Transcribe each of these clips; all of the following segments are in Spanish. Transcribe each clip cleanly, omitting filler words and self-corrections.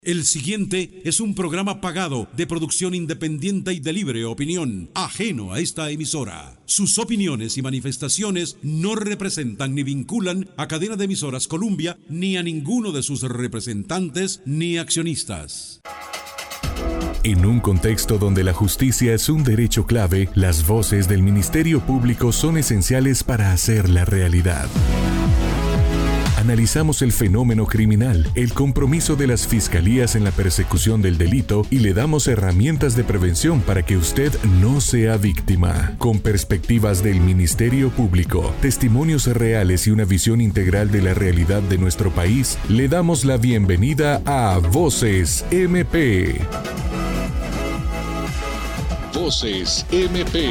El siguiente es un programa pagado de producción independiente y de libre opinión, ajeno a esta emisora. Sus opiniones y manifestaciones no representan ni vinculan a Cadena de Emisoras Columbia ni a ninguno de sus representantes ni accionistas. En un contexto donde la justicia es un derecho clave, las voces del Ministerio Público son esenciales para hacerla realidad. Analizamos el fenómeno criminal, el compromiso de las fiscalías en la persecución del delito y le damos herramientas de prevención para que usted no sea víctima. Con perspectivas del Ministerio Público, testimonios reales y una visión integral de la realidad de nuestro país, le damos la bienvenida a Voces MP. Voces MP.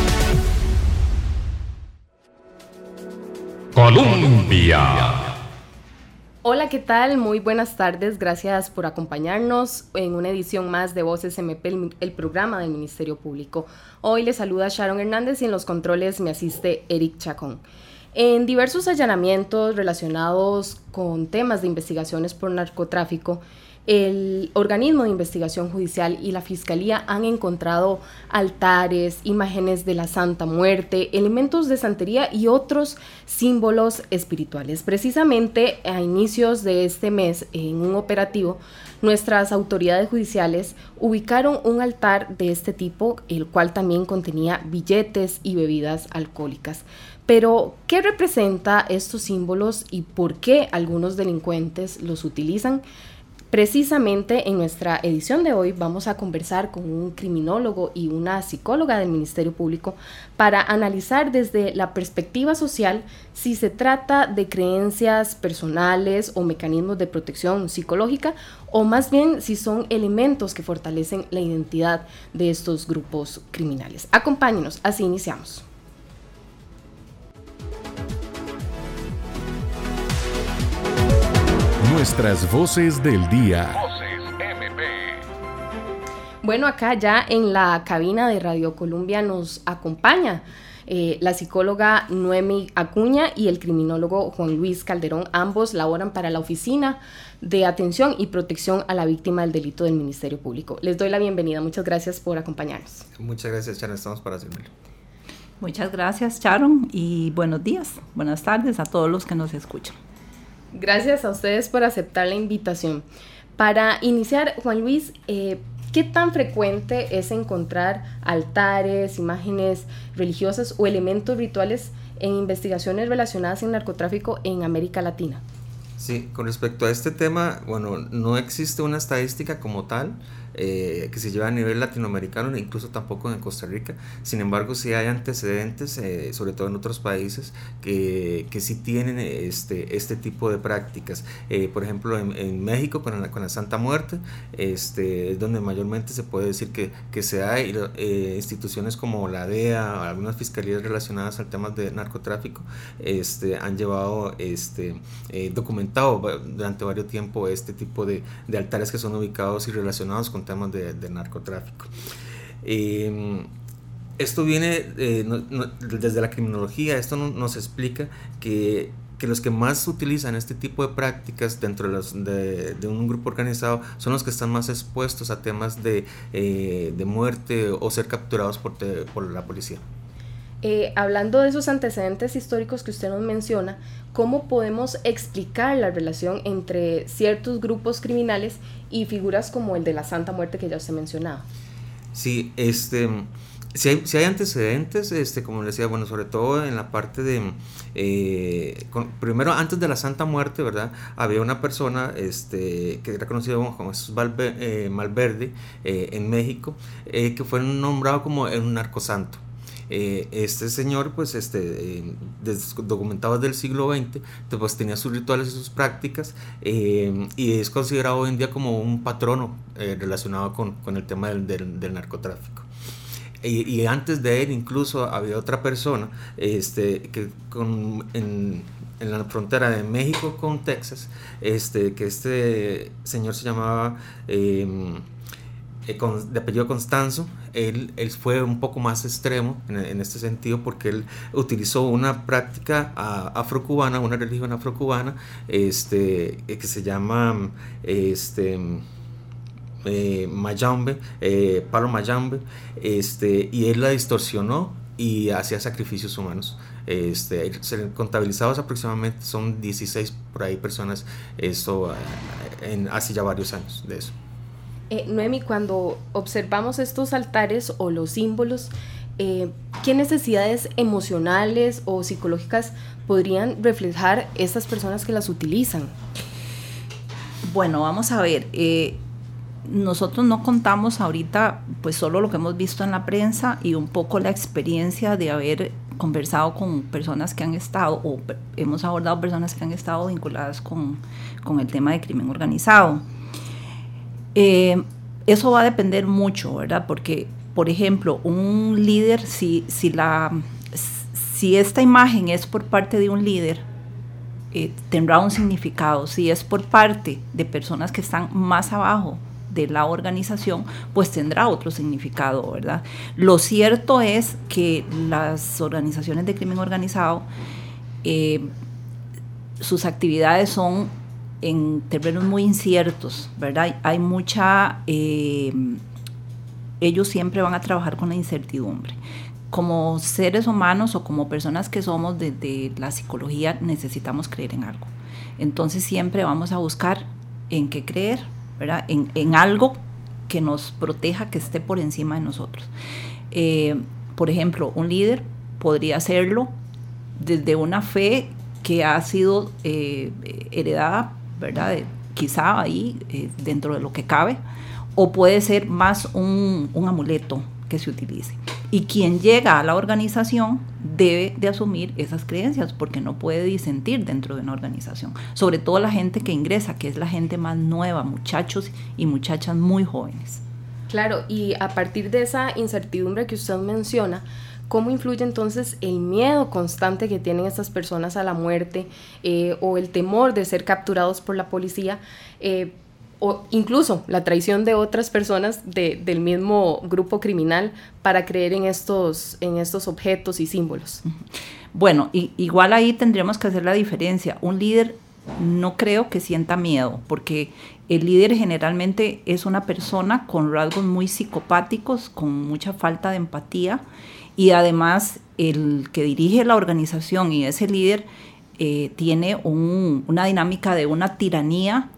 Colombia. Hola, ¿qué tal? Muy buenas tardes. Gracias por acompañarnos en una edición más de Voces MP, el programa del Ministerio Público. Hoy les saluda Sharon Hernández y en los controles me asiste Eric Chacón. En diversos allanamientos relacionados con temas de investigaciones por narcotráfico, el organismo de investigación judicial y la Fiscalía han encontrado altares, imágenes de la Santa Muerte, elementos de santería y otros símbolos espirituales. Precisamente a inicios de este mes, en un operativo, nuestras autoridades judiciales ubicaron un altar de este tipo, el cual también contenía billetes y bebidas alcohólicas. Pero, ¿qué representa estos símbolos y por qué algunos delincuentes los utilizan? Precisamente en nuestra edición de hoy vamos a conversar con un criminólogo y una psicóloga del Ministerio Público para analizar desde la perspectiva social si se trata de creencias personales o mecanismos de protección psicológica o más bien si son elementos que fortalecen la identidad de estos grupos criminales. Acompáñenos, así iniciamos. Nuestras voces del día. Bueno, acá ya en la cabina de Radio Columbia nos acompaña la psicóloga Noemi Acuña y el criminólogo Juan Luis Calderón. Ambos laboran para la Oficina de Atención y Protección a la Víctima del Delito del Ministerio Público. Les doy la bienvenida. Muchas gracias por acompañarnos. Muchas gracias, Sharon. Estamos para servirle. Muchas gracias, Sharon, y buenos días, buenas tardes a todos los que nos escuchan. Gracias a ustedes por aceptar la invitación. Para iniciar, Juan Luis, ¿qué tan frecuente es encontrar altares, imágenes religiosas o elementos rituales en investigaciones relacionadas en narcotráfico en América Latina? Sí, con respecto a este tema, bueno, no existe una estadística como tal que se lleva a nivel latinoamericano, incluso tampoco en Costa Rica. Sin embargo, sí hay antecedentes, sobre todo en otros países, que sí tienen este tipo de prácticas. Por ejemplo, en México con la Santa Muerte, es donde mayormente se puede decir que se da, y instituciones como la DEA o algunas fiscalías relacionadas al tema de narcotráfico han llevado documentado durante varios tiempo este tipo de altares que son ubicados y relacionados con temas de narcotráfico. Esto viene desde la criminología. Esto nos explica que los que más utilizan este tipo de prácticas dentro de un grupo organizado son los que están más expuestos a temas de muerte o ser capturados por la policía. Hablando de esos antecedentes históricos que usted nos menciona, ¿cómo podemos explicar la relación entre ciertos grupos criminales y figuras como el de la Santa Muerte que ya usted mencionaba? Sí, si hay antecedentes, como les decía, bueno, sobre todo en la parte primero antes de la Santa Muerte, ¿verdad? Había una persona que era conocido como Jesús Malverde en México, que fue nombrado como un narcosanto. Este señor, pues, documentado desde el siglo XX, pues tenía sus rituales y sus prácticas, y es considerado hoy en día como un patrono relacionado con el tema del narcotráfico. Y antes de él incluso había otra persona que en la frontera de México con Texas, que este señor se llamaba de apellido Constanzo. Él fue un poco más extremo en este sentido, porque él utilizó una práctica afrocubana, una religión afrocubana, que se llama Mayambe, Palo Mayambe, y él la distorsionó y hacía sacrificios humanos. Contabilizados aproximadamente son 16 por ahí personas, hace ya varios años de eso. Noemi, cuando observamos estos altares o los símbolos, ¿qué necesidades emocionales o psicológicas podrían reflejar estas personas que las utilizan? Bueno, vamos a ver, nosotros no contamos ahorita pues solo lo que hemos visto en la prensa y un poco la experiencia de haber conversado con personas que han estado, o hemos abordado personas que han estado vinculadas con el tema de crimen organizado. Eso va a depender mucho, ¿verdad? Porque, por ejemplo, un líder, si esta imagen es por parte de un líder, tendrá un significado. Si es por parte de personas que están más abajo de la organización, pues tendrá otro significado, ¿verdad? Lo cierto es que las organizaciones de crimen organizado, sus actividades son en terrenos muy inciertos, ¿verdad? Hay mucha... ellos siempre van a trabajar con la incertidumbre. Como seres humanos o como personas que somos de la psicología, necesitamos creer en algo. Entonces siempre vamos a buscar en qué creer, ¿verdad? En algo que nos proteja, que esté por encima de nosotros. Por ejemplo, un líder podría hacerlo desde una fe que ha sido heredada, ¿verdad? Quizá ahí, dentro de lo que cabe, o puede ser más un amuleto que se utilice. Y quien llega a la organización debe de asumir esas creencias, porque no puede disentir dentro de una organización. Sobre todo la gente que ingresa, que es la gente más nueva, muchachos y muchachas muy jóvenes. Claro, y a partir de esa incertidumbre que usted menciona, ¿cómo influye entonces el miedo constante que tienen estas personas a la muerte, o el temor de ser capturados por la policía, o incluso la traición de otras personas del mismo grupo criminal para creer en estos objetos y símbolos? Bueno, igual ahí tendríamos que hacer la diferencia. Un líder no creo que sienta miedo, porque el líder generalmente es una persona con rasgos muy psicopáticos, con mucha falta de empatía, y además el que dirige la organización y ese líder tiene una dinámica de una tiranía,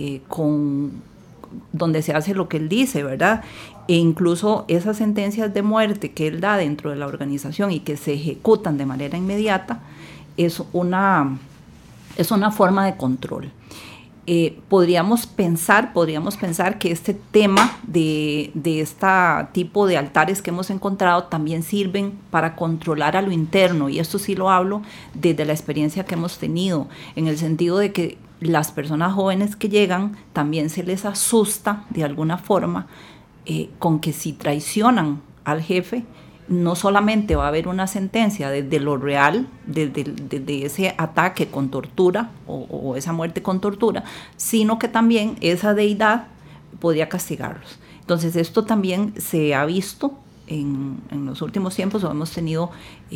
donde se hace lo que él dice, ¿verdad? E incluso esas sentencias de muerte que él da dentro de la organización y que se ejecutan de manera inmediata es una forma de control. Podríamos pensar que este tema de este tipo de altares que hemos encontrado también sirven para controlar a lo interno, y esto sí lo hablo desde la experiencia que hemos tenido, en el sentido de que las personas jóvenes que llegan también se les asusta de alguna forma con que si traicionan al jefe, no solamente va a haber una sentencia desde lo real, desde ese ataque con tortura o esa muerte con tortura, sino que también esa deidad podría castigarlos. Entonces esto también se ha visto en los últimos tiempos, o hemos tenido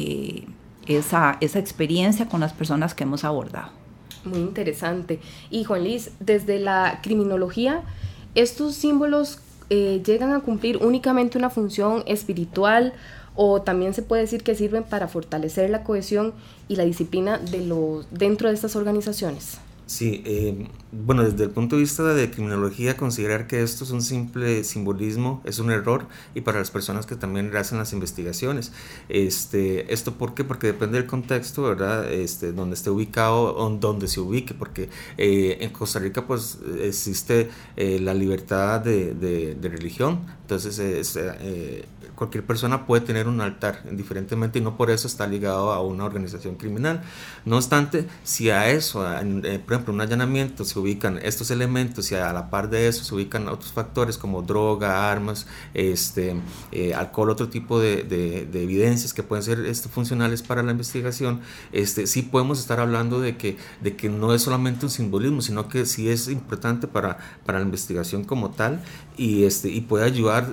esa experiencia con las personas que hemos abordado. Muy interesante. Y Juan Luis, desde la criminología, ¿estos símbolos llegan a cumplir únicamente una función espiritual, o también se puede decir que sirven para fortalecer la cohesión y la disciplina dentro de estas organizaciones? Sí, bueno, desde el punto de vista de criminología, considerar que esto es un simple simbolismo es un error, y para las personas que también hacen las investigaciones. ¿Esto por qué? Porque depende del contexto, ¿verdad? Donde esté ubicado o donde se ubique, porque en Costa Rica pues existe la libertad de religión, entonces cualquier persona puede tener un altar indiferentemente, y no por eso está ligado a una organización criminal. No obstante, si a eso, por ejemplo, un allanamiento, se ubican estos elementos, y a la par de eso se ubican otros factores como droga, armas, alcohol, otro tipo de evidencias que pueden ser funcionales para la investigación, sí podemos estar hablando de que no es solamente un simbolismo, sino que sí es importante para la investigación como tal, y puede ayudar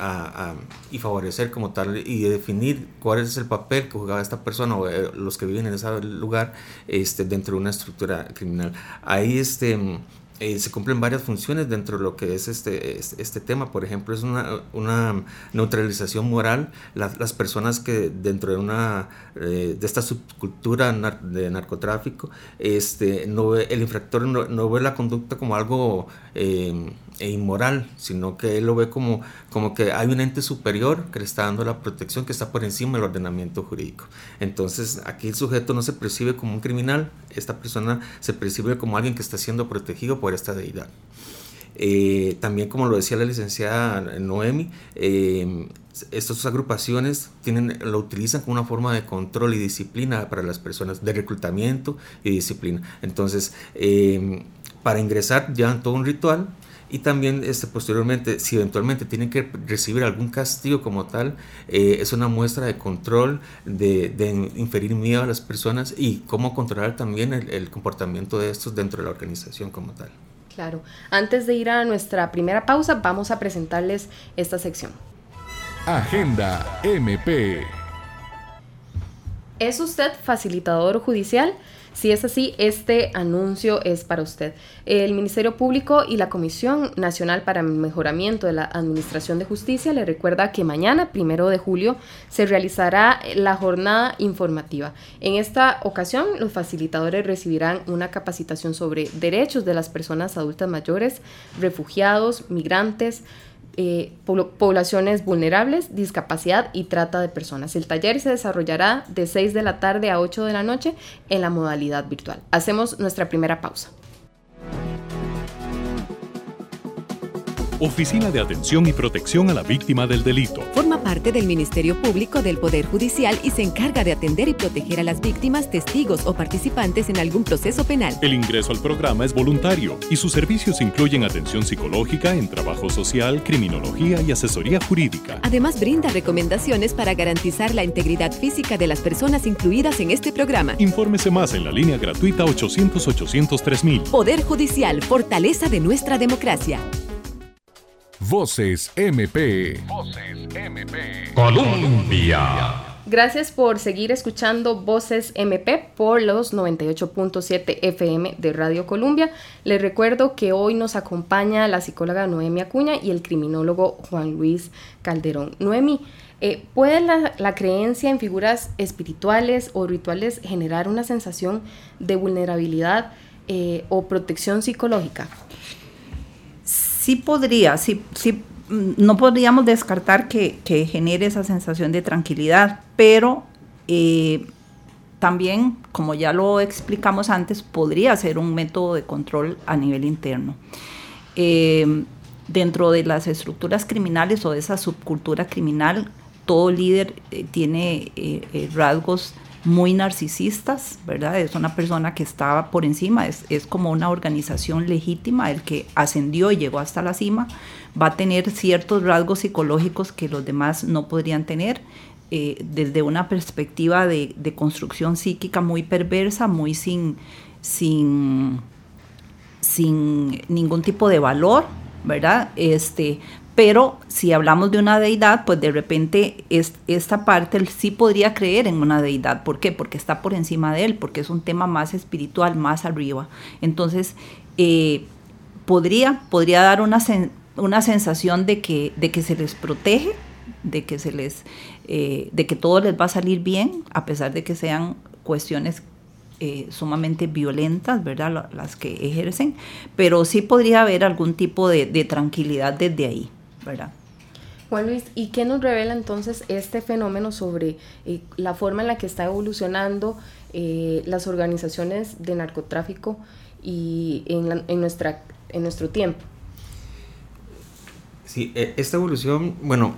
y favorecer como tal, y definir cuál es el papel que jugaba esta persona o los que viven en ese lugar dentro de una estructura criminal. Ahí se cumplen varias funciones dentro de lo que es este tema. Por ejemplo, es una neutralización moral. Las personas que dentro de esta subcultura de narcotráfico, no ve, el infractor no ve la conducta como algo inmoral, sino que él lo ve como que hay un ente superior que le está dando la protección, que está por encima del ordenamiento jurídico. Entonces aquí el sujeto no se percibe como un criminal, esta persona se percibe como alguien que está siendo protegido por esta deidad. También, como lo decía la licenciada Noemi, estas agrupaciones lo utilizan como una forma de control y disciplina para las personas, de reclutamiento y disciplina. Entonces, para ingresar llevan todo un ritual. Y también posteriormente, si eventualmente tienen que recibir algún castigo como tal, es una muestra de control, de inferir miedo a las personas y cómo controlar también el comportamiento de estos dentro de la organización como tal. Claro. Antes de ir a nuestra primera pausa, vamos a presentarles esta sección. Agenda MP. ¿Es usted facilitador judicial? Si es así, este anuncio es para usted. El Ministerio Público y la Comisión Nacional para el Mejoramiento de la Administración de Justicia le recuerda que mañana, 1 de julio, se realizará la jornada informativa. En esta ocasión, los facilitadores recibirán una capacitación sobre derechos de las personas adultas mayores, refugiados, migrantes, poblaciones vulnerables, discapacidad y trata de personas. El taller se desarrollará de 6 de la tarde a 8 de la noche en la modalidad virtual. Hacemos nuestra primera pausa. Oficina de Atención y Protección a la Víctima del Delito. Forma parte del Ministerio Público del Poder Judicial y se encarga de atender y proteger a las víctimas, testigos o participantes en algún proceso penal. El ingreso al programa es voluntario y sus servicios incluyen atención psicológica en trabajo social, criminología y asesoría jurídica. Además, brinda recomendaciones para garantizar la integridad física de las personas incluidas en este programa. Infórmese más en la línea gratuita 800-800-3000. Poder Judicial, fortaleza de nuestra democracia. Voces MP. Colombia. Gracias por seguir escuchando Voces MP por los 98.7 FM de Radio Colombia. Les recuerdo que hoy nos acompaña la psicóloga Noemi Acuña y el criminólogo Juan Luis Calderón. Noemi, ¿puede la creencia en figuras espirituales o rituales generar una sensación de vulnerabilidad o protección psicológica? Sí podría, sí, no podríamos descartar que genere esa sensación de tranquilidad, pero también, como ya lo explicamos antes, podría ser un método de control a nivel interno. Dentro de las estructuras criminales o de esa subcultura criminal, todo líder tiene rasgos muy narcisistas, ¿verdad? Es una persona que estaba por encima, es como una organización legítima, el que ascendió y llegó hasta la cima, va a tener ciertos rasgos psicológicos que los demás no podrían tener, desde una perspectiva de construcción psíquica muy perversa, muy sin ningún tipo de valor, ¿verdad? Pero si hablamos de una deidad, pues de repente esta parte él sí podría creer en una deidad. ¿Por qué? Porque está por encima de él, porque es un tema más espiritual, más arriba. Entonces, podría dar una sensación de que se les protege, de que todo les va a salir bien, a pesar de que sean cuestiones sumamente violentas, ¿verdad? Las que ejercen, pero sí podría haber algún tipo de tranquilidad desde ahí, ¿verdad? Juan Luis, ¿y qué nos revela entonces este fenómeno sobre la forma en la que está evolucionando las organizaciones de narcotráfico y en nuestro tiempo? Sí, esta evolución, bueno,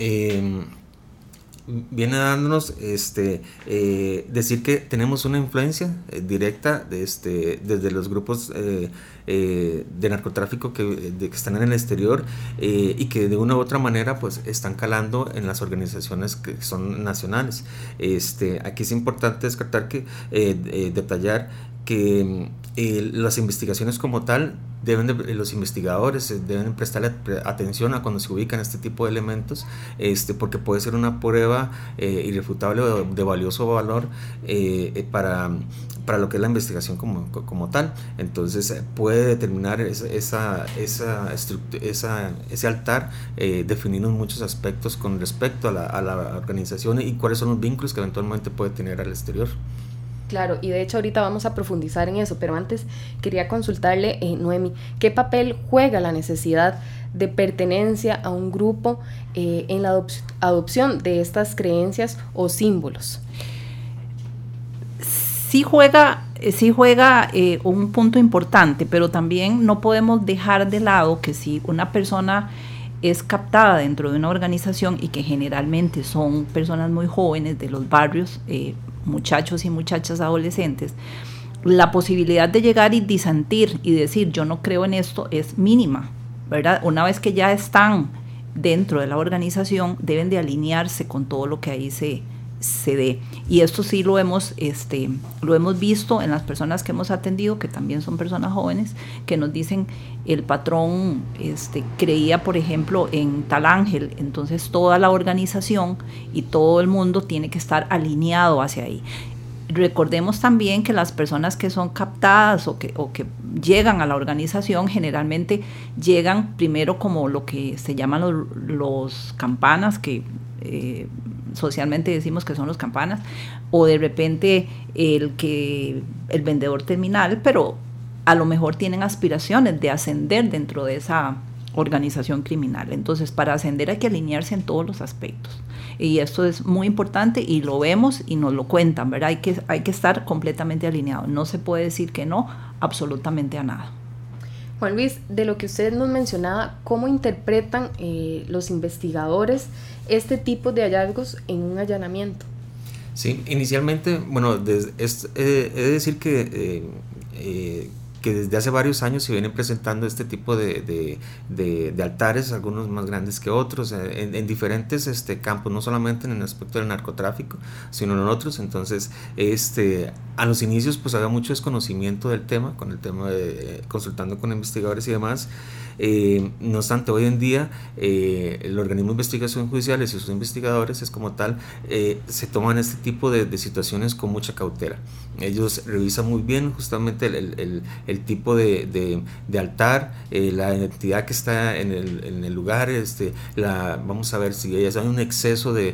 viene dándonos decir que tenemos una influencia directa desde los grupos de narcotráfico que están en el exterior y que de una u otra manera pues están calando en las organizaciones que son nacionales. Aquí es importante detallar que las investigaciones como tal los investigadores deben prestarle atención a cuando se ubican este tipo de elementos, porque puede ser una prueba irrefutable de valioso valor para lo que es la investigación como tal. Entonces puede determinar ese altar, definiendo muchos aspectos con respecto a la organización y cuáles son los vínculos que eventualmente puede tener al exterior. Claro, y de hecho ahorita vamos a profundizar en eso, pero antes quería consultarle, Noemi, ¿qué papel juega la necesidad de pertenencia a un grupo en la adopción de estas creencias o símbolos? Sí juega un punto importante, pero también no podemos dejar de lado que si una persona es captada dentro de una organización, y que generalmente son personas muy jóvenes de los barrios, muchachos y muchachas adolescentes, la posibilidad de llegar y disentir y decir yo no creo en esto es mínima, ¿verdad? Una vez que ya están dentro de la organización, deben de alinearse con todo lo que ahí se dé. Y esto sí lo hemos visto en las personas que hemos atendido, que también son personas jóvenes, que nos dicen el patrón creía, por ejemplo, en tal ángel, entonces toda la organización y todo el mundo tiene que estar alineado hacia ahí. Recordemos también que las personas que son captadas o que llegan a la organización generalmente llegan primero como lo que se llaman los campanas, que socialmente decimos que son los campanas, o de repente el vendedor terminal, pero a lo mejor tienen aspiraciones de ascender dentro de esa organización criminal. Entonces, para ascender hay que alinearse en todos los aspectos. Y esto es muy importante y lo vemos y nos lo cuentan, ¿verdad? Hay que estar completamente alineado. No se puede decir que no absolutamente a nada. Juan Luis, de lo que usted nos mencionaba, ¿cómo interpretan los investigadores este tipo de hallazgos en un allanamiento? Sí, inicialmente, bueno, he de decir que desde hace varios años se vienen presentando este tipo de altares, algunos más grandes que otros, en diferentes campos, no solamente en el aspecto del narcotráfico, sino en otros. Entonces, a los inicios pues había mucho desconocimiento del tema, con el tema de consultando con investigadores y demás. No obstante, hoy en día el organismo de investigación judiciales y sus investigadores es como tal se toman este tipo de situaciones con mucha cautela. Ellos revisan muy bien justamente el tipo de altar, la identidad que está en el lugar, vamos a ver si hay un exceso de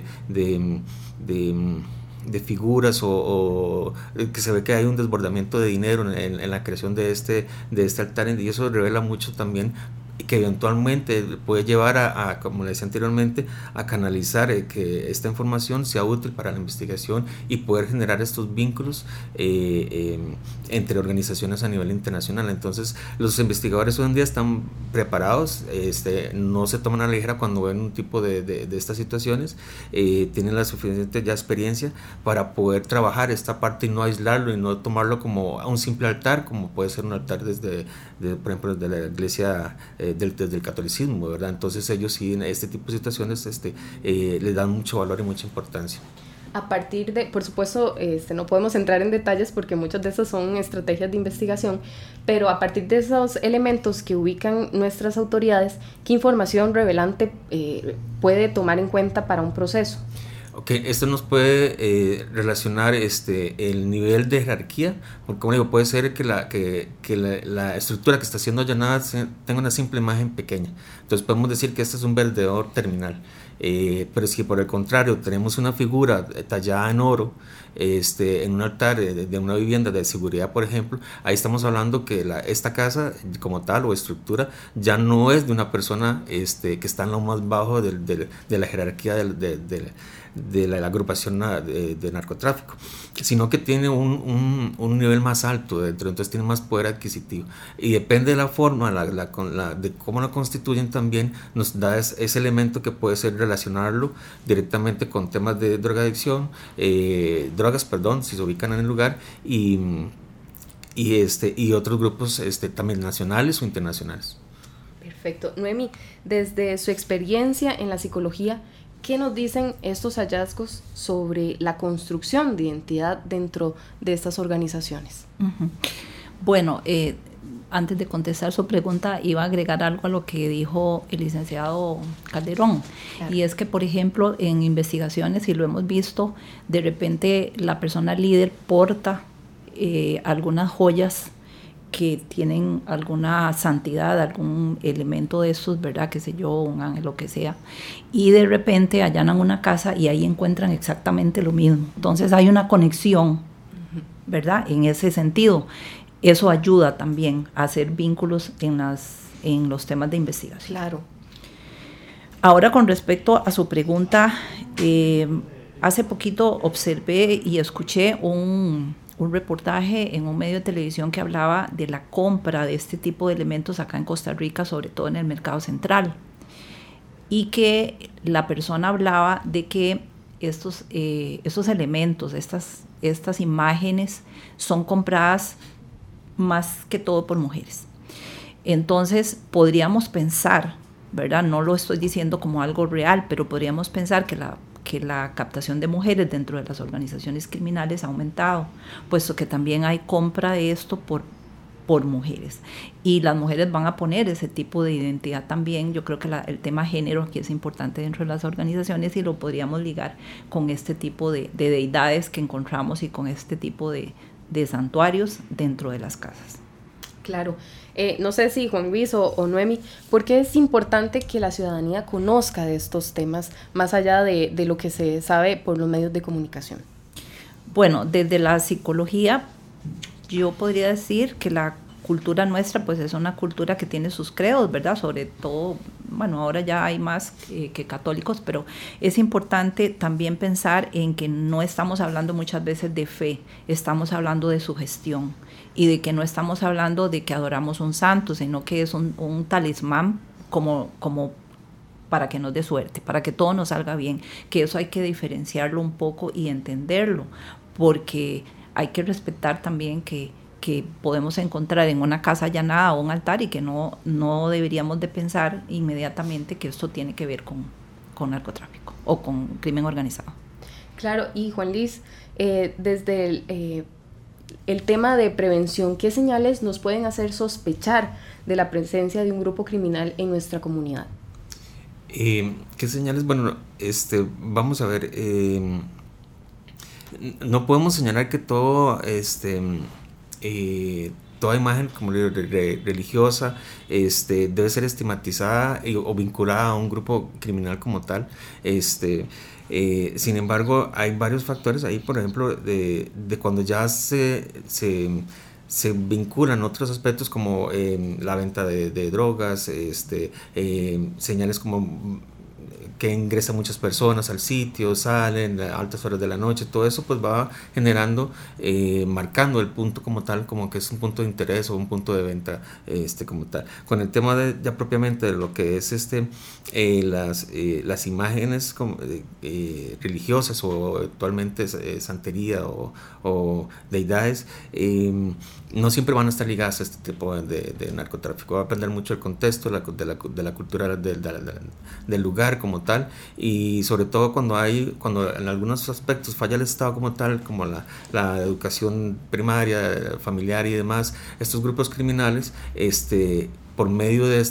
figuras o que se ve que hay un desbordamiento de dinero en la creación de este altar, y eso revela mucho también que eventualmente puede llevar como le decía anteriormente, a canalizar que esta información sea útil para la investigación y poder generar estos vínculos entre organizaciones a nivel internacional. Entonces los investigadores hoy en día están preparados, no se toman a la ligera cuando ven un tipo de estas situaciones, tienen la suficiente ya experiencia para poder trabajar esta parte y no aislarlo y no tomarlo como un simple altar, como puede ser un altar por ejemplo, desde la iglesia desde el catolicismo, ¿verdad? Entonces ellos sí en este tipo de situaciones le dan mucho valor y mucha importancia. A partir de, por supuesto, no podemos entrar en detalles porque muchas de esas son estrategias de investigación, pero a partir de esos elementos que ubican nuestras autoridades, ¿qué información relevante puede tomar en cuenta para un proceso? Ok, esto nos puede relacionar el nivel de jerarquía, porque como digo, puede ser que la estructura que está siendo allanada tenga una simple imagen pequeña. Entonces podemos decir que este es un vendedor terminal. Pero si por el contrario tenemos una figura tallada en oro en un altar de una vivienda de seguridad, por ejemplo, ahí estamos hablando que esta casa como tal o estructura ya no es de una persona que está en lo más bajo de la jerarquía de la agrupación de narcotráfico, sino que tiene un nivel más alto dentro, entonces tiene más poder adquisitivo, y depende de la forma de cómo lo constituyen, también nos da ese elemento que puede ser relacionarlo directamente con temas de drogadicción, drogas, si se ubican en el lugar, y otros grupos también nacionales o internacionales. Perfecto. Noemi, desde su experiencia en la psicología, ¿Qué nos dicen estos hallazgos sobre la construcción de identidad dentro de estas organizaciones? Uh-huh. Bueno, antes de contestar su pregunta, iba a agregar algo a lo que dijo el licenciado Calderón. Claro. Y es que, por ejemplo, en investigaciones, y lo hemos visto, de repente la persona líder porta algunas joyas que tienen alguna santidad, algún elemento de estos, ¿verdad? Qué sé yo, un ángel, lo que sea. Y de repente allanan una casa y ahí encuentran exactamente lo mismo. Entonces hay una conexión, ¿verdad? En ese sentido. Eso ayuda también a hacer vínculos en los temas de investigación. Claro. Ahora, con respecto a su pregunta, hace poquito observé y escuché un reportaje en un medio de televisión que hablaba de la compra de este tipo de elementos acá en Costa Rica, sobre todo en el mercado central, y que la persona hablaba de que estos elementos, estas imágenes son compradas más que todo por mujeres. Entonces podríamos pensar, ¿verdad? No lo estoy diciendo como algo real, pero podríamos pensar que la captación de mujeres dentro de las organizaciones criminales ha aumentado, puesto que también hay compra de esto por mujeres. Y las mujeres van a poner ese tipo de identidad también. Yo creo que el tema género aquí es importante dentro de las organizaciones y lo podríamos ligar con este tipo de deidades que encontramos y con este tipo de santuarios dentro de las casas. Claro. No sé si Juan Luis o Noemi, ¿por qué es importante que la ciudadanía conozca de estos temas más allá de lo que se sabe por los medios de comunicación? Bueno, desde la psicología yo podría decir que la cultura nuestra pues es una cultura que tiene sus credos, ¿verdad? Sobre todo, bueno, ahora ya hay más que católicos, pero es importante también pensar en que no estamos hablando muchas veces de fe, estamos hablando de sugestión y de que no estamos hablando de que adoramos un santo, sino que es un talismán como para que nos dé suerte, para que todo nos salga bien, que eso hay que diferenciarlo un poco y entenderlo, porque hay que respetar también que podemos encontrar en una casa allanada o un altar y que no deberíamos de pensar inmediatamente que esto tiene que ver con narcotráfico o con crimen organizado. Claro, y Juan Luis, desde el tema de prevención, ¿qué señales nos pueden hacer sospechar de la presencia de un grupo criminal en nuestra comunidad? ¿Qué señales? Bueno, vamos a ver, no podemos señalar que todo toda imagen como religiosa debe ser estigmatizada o vinculada a un grupo criminal como tal. Sin embargo, hay varios factores ahí, por ejemplo, de cuando ya se vinculan otros aspectos como la venta de drogas, señales como que ingresan muchas personas al sitio, salen a altas horas de la noche, todo eso pues va generando, marcando el punto como tal, como que es un punto de interés o un punto de venta como tal. Con el tema ya propiamente de lo que es las imágenes como, religiosas o actualmente santería o deidades, no siempre van a estar ligadas a este tipo de narcotráfico. Va a depender mucho del contexto, de la cultura del lugar como tal, y sobre todo cuando en algunos aspectos falla el Estado como tal, como la educación primaria, familiar y demás, estos grupos criminales, por medio de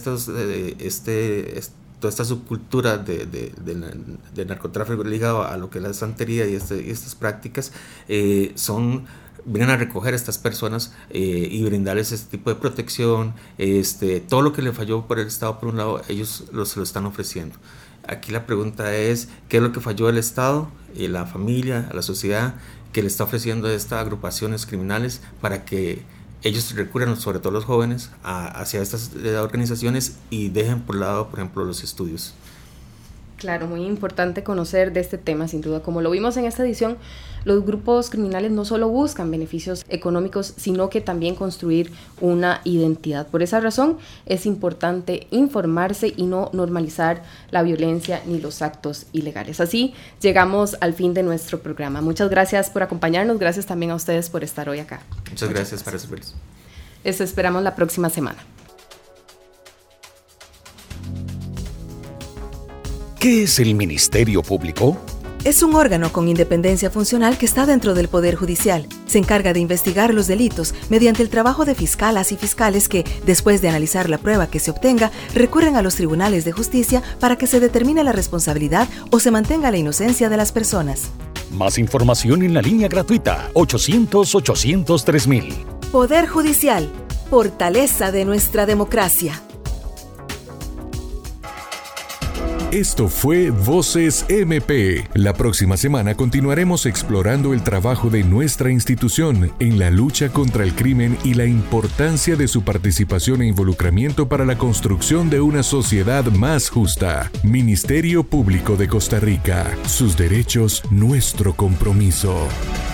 toda esta subcultura de narcotráfico ligado a lo que es la santería y estas prácticas, vienen a recoger a estas personas y brindarles este tipo de protección, todo lo que le falló por el Estado por un lado, ellos se lo están ofreciendo. Aquí la pregunta es, ¿qué es lo que falló el Estado y la familia, a la sociedad, que le está ofreciendo a estas agrupaciones criminales para que ellos recurran, sobre todo los jóvenes, hacia estas organizaciones y dejen por lado, por ejemplo, los estudios? Claro, muy importante conocer de este tema, sin duda. Como lo vimos en esta edición, los grupos criminales no solo buscan beneficios económicos, sino que también construir una identidad. Por esa razón, es importante informarse y no normalizar la violencia ni los actos ilegales. Así, llegamos al fin de nuestro programa. Muchas gracias por acompañarnos. Gracias también a ustedes por estar hoy acá. Muchas gracias para servirles. Les esperamos la próxima semana. ¿Qué es el Ministerio Público? Es un órgano con independencia funcional que está dentro del Poder Judicial. Se encarga de investigar los delitos mediante el trabajo de fiscalas y fiscales que, después de analizar la prueba que se obtenga, recurren a los tribunales de justicia para que se determine la responsabilidad o se mantenga la inocencia de las personas. Más información en la línea gratuita 800-800-3000. Poder Judicial, fortaleza de nuestra democracia. Esto fue Voces MP. La próxima semana continuaremos explorando el trabajo de nuestra institución en la lucha contra el crimen y la importancia de su participación e involucramiento para la construcción de una sociedad más justa. Ministerio Público de Costa Rica. Sus derechos, nuestro compromiso.